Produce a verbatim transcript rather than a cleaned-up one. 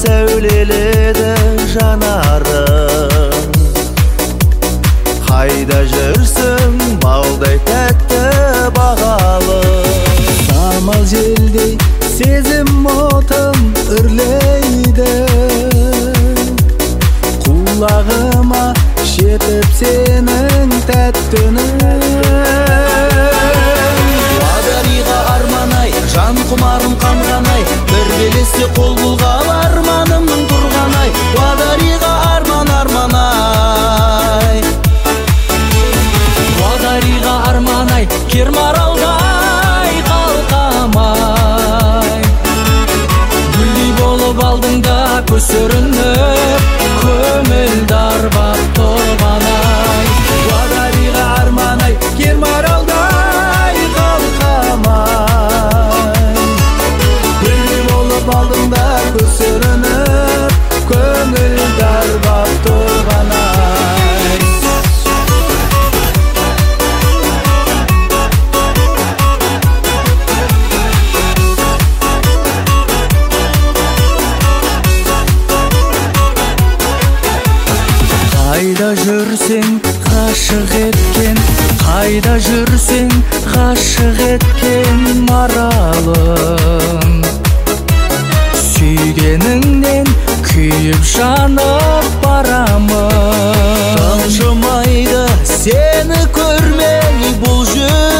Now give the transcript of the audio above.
сәулеледі жанарың. Қайда жүрсің балдай тәтті бағалы? Самал желдей сезім отым үрлейді, құлағыма жетіп сенің тәтті үнің. Уадариға арманай, жан құмарым қанғанай, бір белесте қол бұлғал арманымның тұрғанай. Уадариға арман арманай, Уадариға арманай, кермаралдай қалқамай. Гүлдей болып алдыңда көз сүрініп, көңілді арбап тұрғанай. Уадариға арманай, кермаралдай қалқамай. Гүлдей болып алдыңда көз сүрініп, көңілді арбап тұрғанай. Қайда жүрсең ғашық еткен, қайда жүрсең ғашық еткен маралым. Сүйгеніңнен күйіп жанып барамын. Қаншымайды сені көрмей бұл жүр